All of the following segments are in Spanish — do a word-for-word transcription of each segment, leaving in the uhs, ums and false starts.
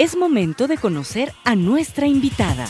Es momento de conocer a nuestra invitada.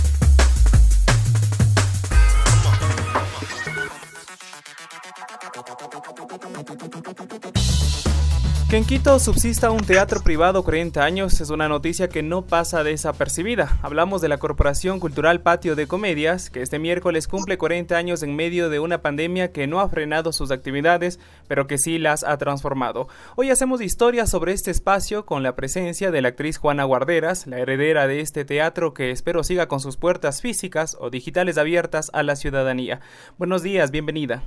Que en Quito subsista un teatro privado cuarenta años es una noticia que no pasa desapercibida. Hablamos de la Corporación Cultural Patio de Comedias, que este miércoles cumple cuarenta años en medio de una pandemia que no ha frenado sus actividades, pero que sí las ha transformado. Hoy hacemos historia sobre este espacio con la presencia de la actriz Juana Guarderas, la heredera de este teatro que espero siga con sus puertas físicas o digitales abiertas a la ciudadanía. Buenos días, bienvenida.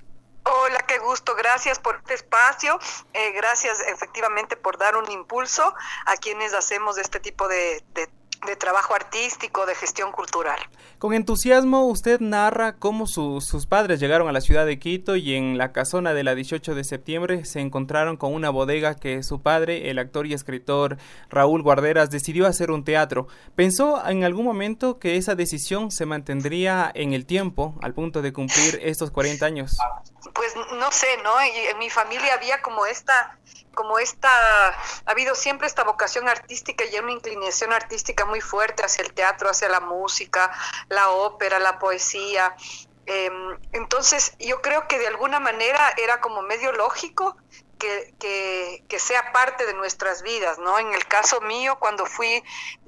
Hola, qué gusto, gracias por este espacio, eh, gracias efectivamente por dar un impulso a quienes hacemos este tipo de, de, de trabajo artístico, de gestión cultural. Con entusiasmo usted narra cómo su, sus padres llegaron a la ciudad de Quito y en la casona de la dieciocho de septiembre se encontraron con una bodega que su padre, el actor y escritor Raúl Guarderas, decidió hacer un teatro. ¿Pensó en algún momento que esa decisión se mantendría en el tiempo al punto de cumplir estos cuarenta años? Pues no sé, ¿no? Y en mi familia había como esta, como esta, ha habido siempre esta vocación artística y una inclinación artística muy fuerte hacia el teatro, hacia la música, la ópera, la poesía. Eh, entonces yo creo que de alguna manera era como medio lógico que, que, que sea parte de nuestras vidas, ¿no? En el caso mío, cuando fui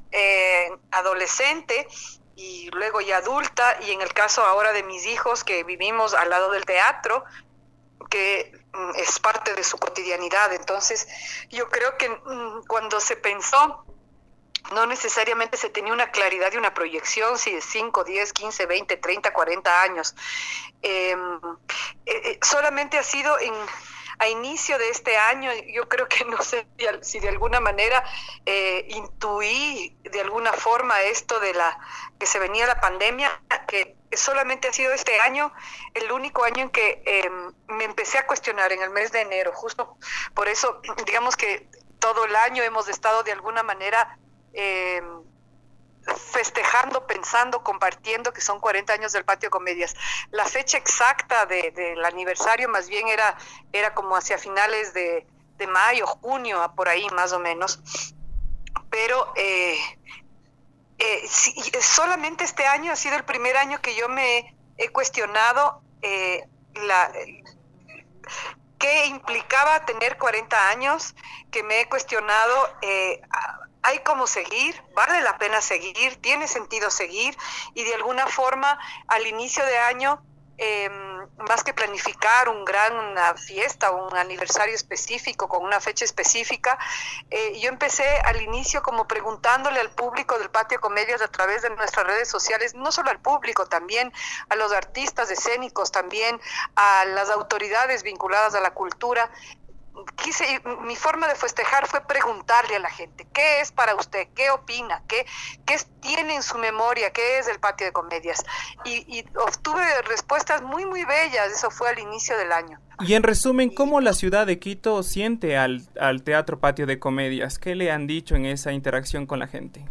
eh, adolescente, y luego ya adulta, y en el caso ahora de mis hijos que vivimos al lado del teatro, que mm, es parte de su cotidianidad. Entonces yo creo que mm, cuando se pensó, no necesariamente se tenía una claridad y una proyección, si de cinco, diez, quince, veinte, treinta, cuarenta años. Eh, eh, solamente ha sido en... A inicio de este año, yo creo que no sé si de alguna manera eh, intuí de alguna forma esto de la que se venía la pandemia, que solamente ha sido este año el único año en que eh, me empecé a cuestionar en el mes de enero. Justo por eso, digamos que todo el año hemos estado de alguna manera eh, festejando, pensando, compartiendo que son cuarenta años del Patio de Comedias. La fecha exacta de, del aniversario más bien era, era como hacia finales de, de mayo, junio, por ahí más o menos. Pero eh, eh, sí, solamente este año ha sido el primer año que yo me he cuestionado eh, la... qué implicaba tener cuarenta años, que me he cuestionado... Eh, hay como seguir, vale la pena seguir, tiene sentido seguir, y de alguna forma al inicio de año, eh, más que planificar un gran, una fiesta o un aniversario específico con una fecha específica, eh, yo empecé al inicio como preguntándole al público del Patio de Comedias a través de nuestras redes sociales, no solo al público, también a los artistas escénicos, también a las autoridades vinculadas a la cultura. Quise, mi forma de festejar fue preguntarle a la gente, ¿qué es para usted? ¿Qué opina? ¿Qué, qué tiene en su memoria? ¿Qué es el Patio de Comedias? Y, y obtuve respuestas muy, muy bellas. Eso fue al inicio del año. Y en resumen, ¿cómo la ciudad de Quito siente al, al Teatro Patio de Comedias? ¿Qué le han dicho en esa interacción con la gente?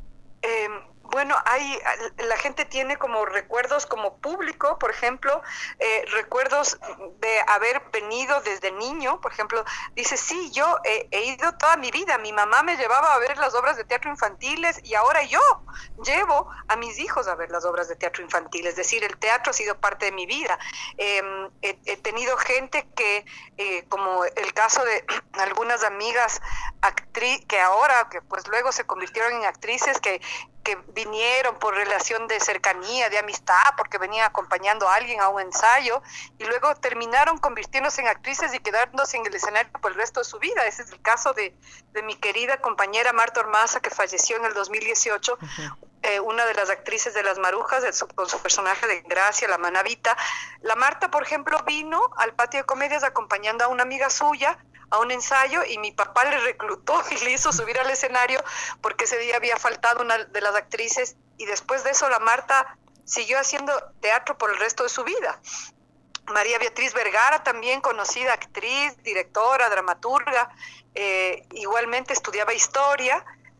Eh, Bueno, hay, la gente tiene como recuerdos como público, por ejemplo, eh, recuerdos de haber venido desde niño, por ejemplo, dice, sí, yo he, he ido toda mi vida, mi mamá me llevaba a ver las obras de teatro infantiles y ahora yo llevo a mis hijos a ver las obras de teatro infantil, es decir, el teatro ha sido parte de mi vida. Eh, he, he tenido gente que, eh, como el caso de algunas amigas actriz que ahora, que pues luego se convirtieron en actrices, que que vinieron por relación de cercanía, de amistad, porque venían acompañando a alguien a un ensayo, y luego terminaron convirtiéndose en actrices y quedándose en el escenario por el resto de su vida. Ese es el caso de, de mi querida compañera Marta Ormaza, que falleció en el dos mil dieciocho, uh-huh. eh, una de las actrices de Las Marujas, de su, con su personaje de Gracia, la Manavita. La Marta, por ejemplo, vino al Patio de Comedias acompañando a una amiga suya, a un ensayo, y mi papá le reclutó y le hizo subir al escenario porque ese día había faltado una de las actrices, y después de eso la Marta siguió haciendo teatro por el resto de su vida. María Beatriz Vergara, también conocida actriz, directora, dramaturga, eh, igualmente estudiaba historia,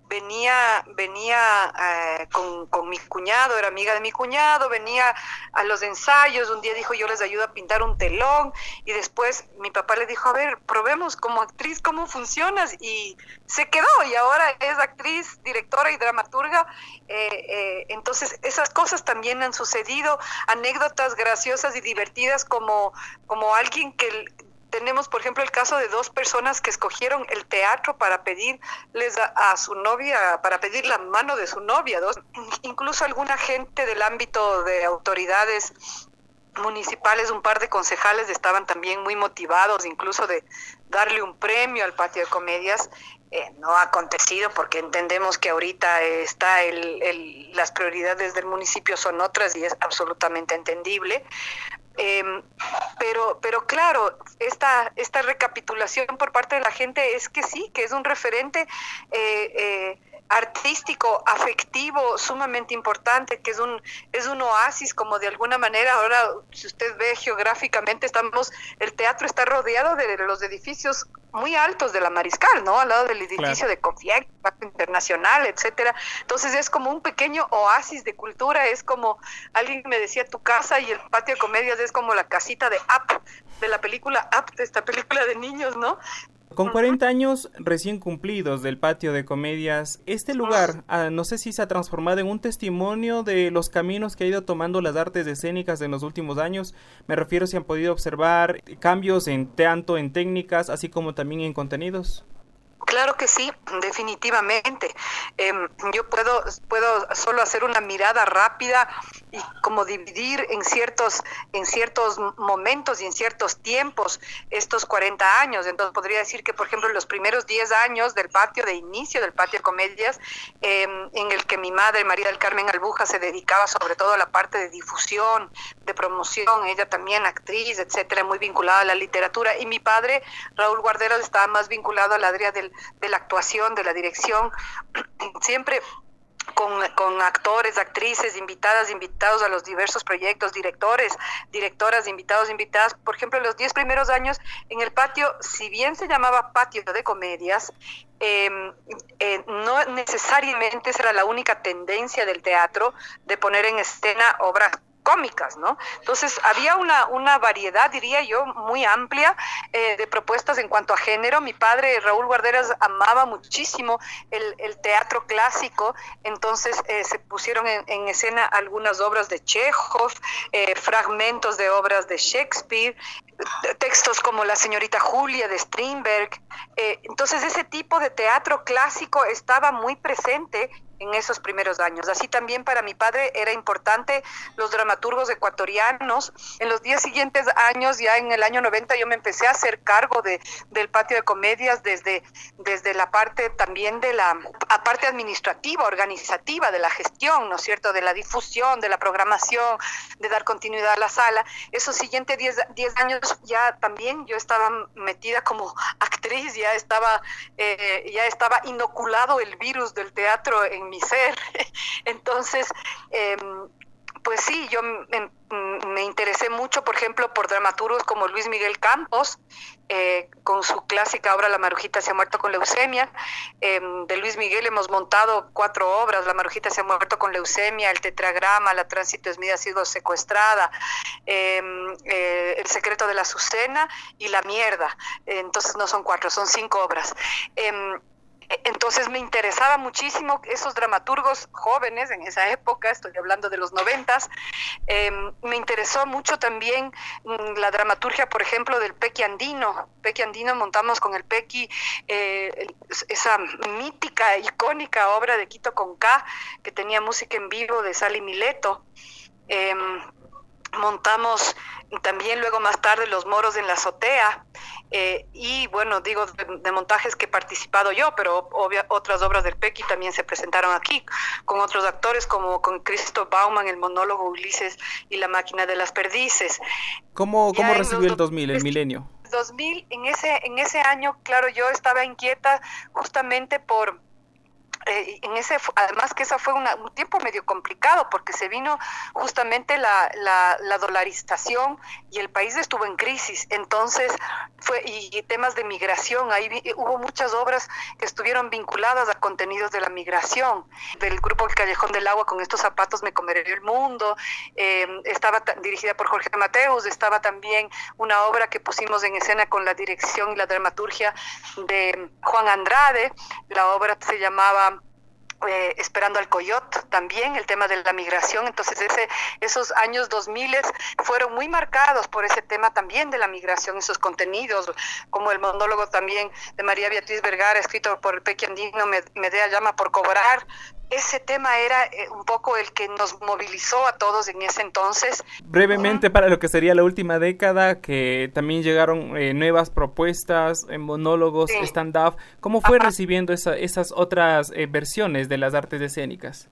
venía, venía eh, con, con mi cuñado, era amiga de mi cuñado, venía a los ensayos, un día dijo yo les ayudo a pintar un telón, y después mi papá le dijo, a ver, probemos como actriz cómo funcionas, y se quedó, y ahora es actriz, directora y dramaturga. eh, eh, entonces esas cosas también han sucedido, anécdotas graciosas y divertidas como, como alguien que... Tenemos, por ejemplo, el caso de dos personas que escogieron el teatro para pedirles a, a su novia, para pedir la mano de su novia. Dos, incluso alguna gente del ámbito de autoridades municipales, un par de concejales estaban también muy motivados, incluso de darle un premio al Patio de Comedias. Eh, no ha acontecido porque entendemos que ahorita está el, el, las prioridades del municipio son otras y es absolutamente entendible. Eh, pero, pero claro, esta, esta recapitulación por parte de la gente es que sí, que es un referente eh, eh, artístico, afectivo, sumamente importante, que es un, es un oasis, como de alguna manera. Ahora, si usted ve geográficamente, estamos, el teatro está rodeado de los edificios muy altos de la Mariscal, ¿no? Al lado del edificio, claro, de Confiac, Pacto Internacional, etcétera. Entonces es como un pequeño oasis de cultura, es como, alguien me decía, tu casa y el Patio de Comedias es como la casita de Up, de la película Up, de esta película de niños, ¿no? Con cuarenta años recién cumplidos del Patio de Comedias, este lugar, ah, no sé si se ha transformado en un testimonio de los caminos que ha ido tomando las artes escénicas en los últimos años. Me refiero si han podido observar cambios en tanto en técnicas, así como también en contenidos. Claro que sí, definitivamente. Eh, yo puedo, puedo solo hacer una mirada rápida y como dividir en ciertos, en ciertos momentos y en ciertos tiempos estos cuarenta años. Entonces podría decir que, por ejemplo, los primeros diez años del patio, de inicio del Patio de Comedias, eh, en el que mi madre, María del Carmen Albuja, se dedicaba sobre todo a la parte de difusión, de promoción, ella también actriz, etcétera, muy vinculada a la literatura, y mi padre, Raúl Guarderas, estaba más vinculado al área del de la actuación, de la dirección, siempre con, con actores, actrices, invitadas, invitados a los diversos proyectos, directores, directoras, invitados, invitadas. Por ejemplo, en los diez primeros años en el patio, si bien se llamaba Patio de Comedias, eh, eh, no necesariamente esa era la única tendencia del teatro de poner en escena obras cómicas, ¿no? Entonces había una, una variedad, diría yo, muy amplia eh, de propuestas en cuanto a género. Mi padre, Raúl Guarderas, amaba muchísimo el, el teatro clásico, entonces eh, se pusieron en, en escena algunas obras de Chekhov, eh, fragmentos de obras de Shakespeare, textos como La señorita Julia de Strindberg. Eh, entonces ese tipo de teatro clásico estaba muy presente en esos primeros años. Así también para mi padre era importante los dramaturgos ecuatorianos. En los diez siguientes años, ya en el año noventa, yo me empecé a hacer cargo de, del Patio de Comedias desde, desde la parte también de la a parte administrativa, organizativa, de la gestión, ¿no es cierto?, de la difusión, de la programación, de dar continuidad a la sala. Esos siguientes diez años ya también yo estaba metida como actriz, ya estaba, eh, ya estaba inoculado el virus del teatro en mi ser. Entonces, eh, pues sí, yo me, me interesé mucho, por ejemplo, por dramaturgos como Luis Miguel Campos, eh, con su clásica obra La Marujita se ha muerto con leucemia. Eh, de Luis Miguel hemos montado cuatro obras: La Marujita se ha muerto con leucemia, El Tetragrama, La Tránsito Esmida ha sido secuestrada, eh, eh, El secreto de la Azucena y La Mierda. Eh, entonces no son cuatro, son cinco obras. Eh, Entonces me interesaba muchísimo esos dramaturgos jóvenes en esa época, estoy hablando de los noventas. Eh, me interesó mucho también mmm, la dramaturgia, por ejemplo, del Pequi Andino. Pequi Andino, montamos con el Pequi eh, esa mítica, icónica obra de Quito con K, que tenía música en vivo de Sally Mileto. Eh, montamos también luego más tarde Los Moros en la Azotea, eh, y bueno, digo de, de montajes que he participado yo, pero obvia, otras obras del Pequi también se presentaron aquí, con otros actores como con Christoph Baumann, el monólogo Ulises y La Máquina de las Perdices. ¿Cómo, cómo recibió el dos mil, el milenio? dos mil, en ese, en ese año, claro, yo estaba inquieta justamente por Eh, en ese, además que esa fue una, un tiempo medio complicado porque se vino justamente la, la, la dolarización y el país estuvo en crisis, entonces fue y, y temas de migración, ahí vi, hubo muchas obras que estuvieron vinculadas a contenidos de la migración, del grupo El Callejón del Agua, Con estos zapatos me comeré el mundo, eh, estaba t- dirigida por Jorge Mateus, estaba también una obra que pusimos en escena con la dirección y la dramaturgia de Juan Andrade, la obra se llamaba Eh, Esperando al Coyote, también el tema de la migración. Entonces ese, esos años dos mil fueron muy marcados por ese tema también de la migración, esos contenidos, como el monólogo también de María Beatriz Vergara, escrito por el Pequi Andino, Medea llama por cobrar. Ese tema era eh, un poco el que nos movilizó a todos en ese entonces. Brevemente, uh-huh. para lo que sería la última década, que también llegaron eh, nuevas propuestas, eh, monólogos, sí. stand-up. ¿Cómo fue Ajá. recibiendo esa, esas otras eh, versiones de las artes escénicas?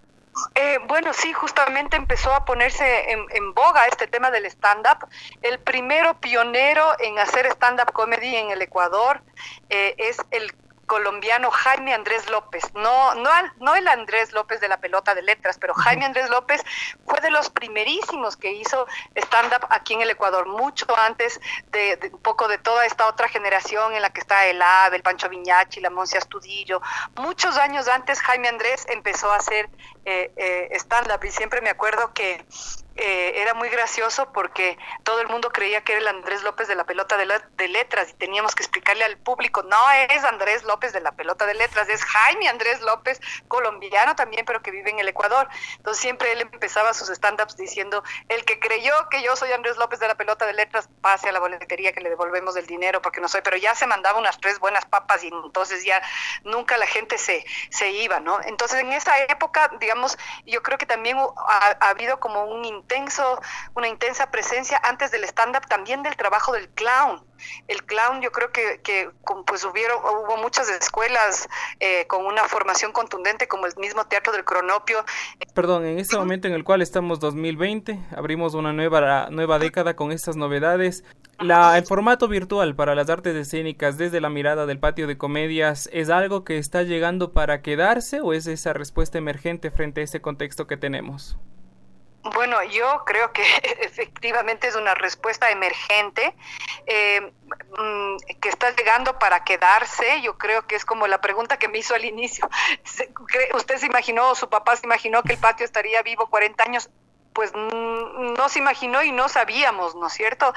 Eh, bueno, sí, justamente empezó a ponerse en, en boga este tema del stand-up. El primero pionero en hacer stand-up comedy en el Ecuador eh, es el colombiano Jaime Andrés López, no, no, no el Andrés López de la pelota de letras, pero Jaime Andrés López fue de los primerísimos que hizo stand-up aquí en el Ecuador, mucho antes de, de un poco de toda esta otra generación en la que está el Ave, el Pancho Viñachi, la Monse Astudillo. Muchos años antes Jaime Andrés empezó a hacer eh, eh, stand-up y siempre me acuerdo que Eh, era muy gracioso porque todo el mundo creía que era el Andrés López de la pelota de, la, de letras y teníamos que explicarle al público, no es Andrés López de la pelota de letras, es Jaime Andrés López, colombiano también, pero que vive en el Ecuador. Entonces siempre él empezaba sus stand-ups diciendo, el que creyó que yo soy Andrés López de la pelota de letras, pase a la boletería que le devolvemos el dinero porque no soy, pero ya se mandaba unas tres buenas papas y entonces ya nunca la gente se, se iba, ¿no? Entonces en esa época, digamos, yo creo que también ha, ha habido como un intenso, una intensa presencia antes del stand-up también del trabajo del clown. El clown, yo creo que, que pues hubieron, hubo muchas escuelas eh, con una formación contundente como el mismo Teatro del Cronopio. Perdón, en este momento en el cual estamos dos mil veinte, abrimos una nueva, nueva década con estas novedades. La, el formato virtual para las artes escénicas desde la mirada del patio de comedias, ¿es algo que está llegando para quedarse o es esa respuesta emergente frente a ese contexto que tenemos? Bueno, yo creo que efectivamente es una respuesta emergente eh, que está llegando para quedarse. Yo creo que es como la pregunta que me hizo al inicio. ¿Usted se imaginó, o su papá se imaginó que el patio estaría vivo cuarenta años? Pues no se imaginó y no sabíamos, ¿no es cierto?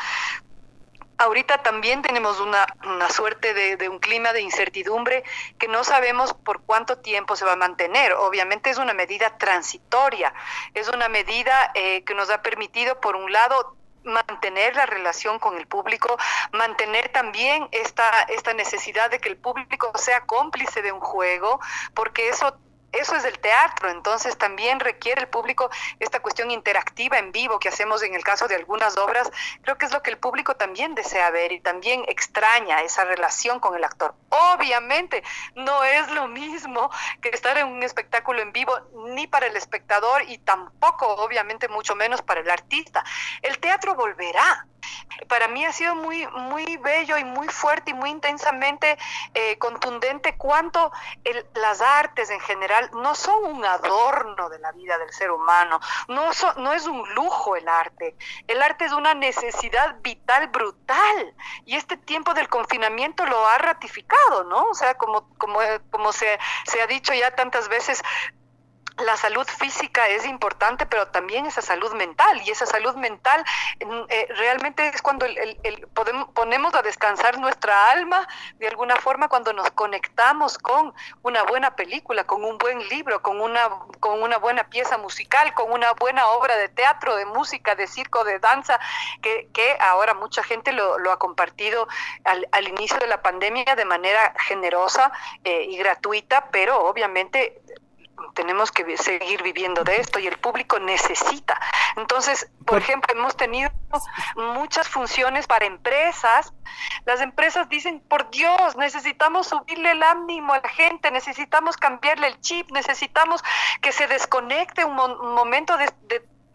Ahorita también tenemos una, una suerte de, de un clima de incertidumbre que no sabemos por cuánto tiempo se va a mantener. Obviamente es una medida transitoria, es una medida eh, que nos ha permitido, por un lado, mantener la relación con el público, mantener también esta, esta necesidad de que el público sea cómplice de un juego, porque eso Eso es el teatro, entonces también requiere el público esta cuestión interactiva en vivo que hacemos en el caso de algunas obras. Creo que es lo que el público también desea ver y también extraña esa relación con el actor. Obviamente no es lo mismo que estar en un espectáculo en vivo ni para el espectador y tampoco, obviamente, mucho menos para el artista. El teatro volverá. Para mí ha sido muy, muy bello y muy fuerte y muy intensamente eh, contundente cuánto el, las artes en general no son un adorno de la vida del ser humano, no, so, no es un lujo el arte, el arte es una necesidad vital brutal y este tiempo del confinamiento lo ha ratificado, ¿no? O sea, como, como, como se, se ha dicho ya tantas veces, la salud física es importante, pero también esa salud mental, y esa salud mental eh, realmente es cuando el, el, el podemos, ponemos a descansar nuestra alma de alguna forma, cuando nos conectamos con una buena película, con un buen libro, con una, con una buena pieza musical, con una buena obra de teatro, de música, de circo, de danza, que, que ahora mucha gente lo, lo ha compartido al, al inicio de la pandemia de manera generosa eh, y gratuita, pero obviamente tenemos que seguir viviendo de esto y el público necesita. Entonces, por ejemplo, hemos tenido muchas funciones para empresas. Las empresas dicen, por Dios, necesitamos subirle el ánimo a la gente, necesitamos cambiarle el chip, necesitamos que se desconecte un, mo- un momento de, de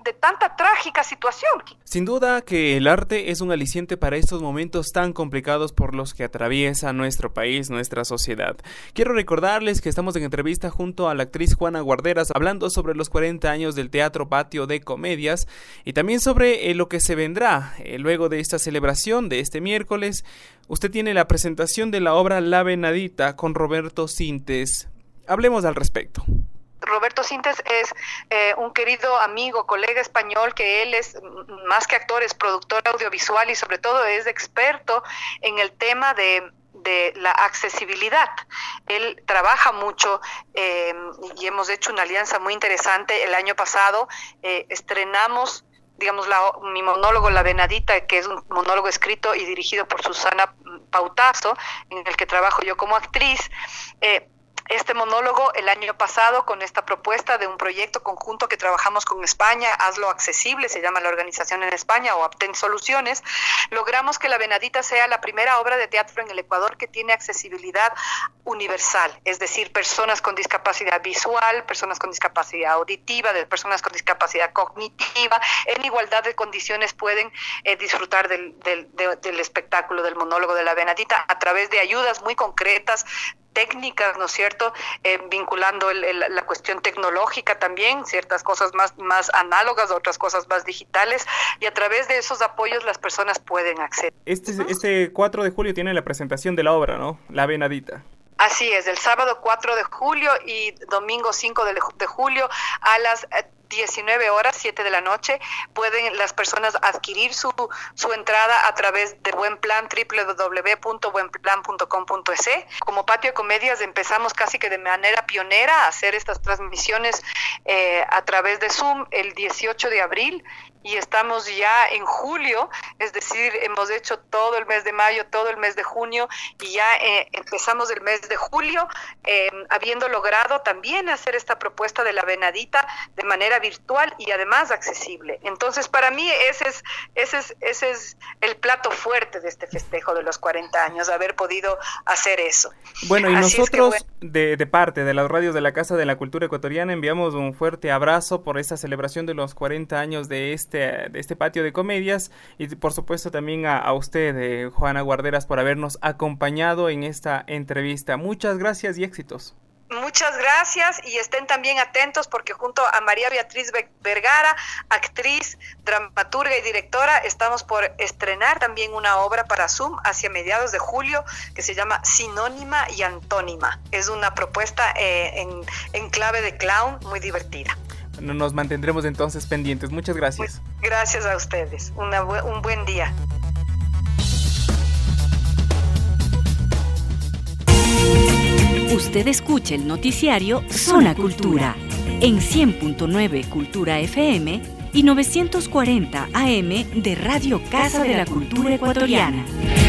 de tanta trágica situación. Sin duda que el arte es un aliciente para estos momentos tan complicados por los que atraviesa nuestro país, nuestra sociedad. Quiero recordarles que estamos en entrevista junto a la actriz Juana Guarderas hablando sobre los cuarenta años del Teatro Patio de Comedias y también sobre eh, lo que se vendrá eh, luego de esta celebración de este miércoles. Usted tiene la presentación de la obra La Venadita con Roberto Sintes. Hablemos al respecto. Roberto Sintes es eh, un querido amigo, colega español, que él es, más que actor, es productor audiovisual y sobre todo es experto en el tema de, de la accesibilidad. Él trabaja mucho eh, y hemos hecho una alianza muy interesante. El año pasado eh, estrenamos, digamos, la, mi monólogo La Venadita, que es un monólogo escrito y dirigido por Susana Pautazo, en el que trabajo yo como actriz. Eh, Este monólogo el año pasado con esta propuesta de un proyecto conjunto que trabajamos con España, Hazlo Accesible, se llama la organización en España, o Obtén Soluciones, logramos que La Venadita sea la primera obra de teatro en el Ecuador que tiene accesibilidad universal, es decir, personas con discapacidad visual, personas con discapacidad auditiva, de personas con discapacidad cognitiva, en igualdad de condiciones pueden eh, disfrutar del, del, de, del espectáculo, del monólogo de La Venadita a través de ayudas muy concretas, técnicas, ¿no es cierto?, eh, vinculando el, el, la cuestión tecnológica también, ciertas cosas más, más análogas, otras cosas más digitales, y a través de esos apoyos las personas pueden acceder. Este, este cuatro de julio tiene la presentación de la obra, ¿no? La Venadita. Así es, el sábado cuatro de julio y domingo cinco de, de julio a las diecinueve horas, siete de la noche, pueden las personas adquirir su, su entrada a través de Buenplan, doble u doble u doble u punto buenplan punto com punto es. Como Patio de Comedias empezamos casi que de manera pionera a hacer estas transmisiones eh, a través de Zoom el dieciocho de abril y estamos ya en julio, es decir, hemos hecho todo el mes de mayo, todo el mes de junio y ya eh, empezamos el mes de julio eh, habiendo logrado también hacer esta propuesta de La Venadita de manera virtual y además accesible. Entonces, para mí ese es, ese es, ese es el plato fuerte de este festejo de los cuarenta años, haber podido hacer eso. Bueno, y Así nosotros, es que, bueno, de, de parte de las radios de la Casa de la Cultura Ecuatoriana, enviamos un fuerte abrazo por esta celebración de los cuarenta años de este, de este Patio de Comedias y por supuesto también a, a usted, eh, Juana Guarderas, por habernos acompañado en esta entrevista. Muchas gracias y éxitos. Muchas gracias y estén también atentos porque junto a María Beatriz Vergara, actriz, dramaturga y directora, estamos por estrenar también una obra para Zoom hacia mediados de julio que se llama Sinónima y Antónima. Es una propuesta eh, en, en clave de clown muy divertida. Nos mantendremos entonces pendientes. Muchas gracias. Gracias a ustedes. Una, un buen día. Usted escucha el noticiario Zona Cultura en cien punto nueve Cultura F M y novecientos cuarenta A M de Radio Casa de la Cultura Ecuatoriana.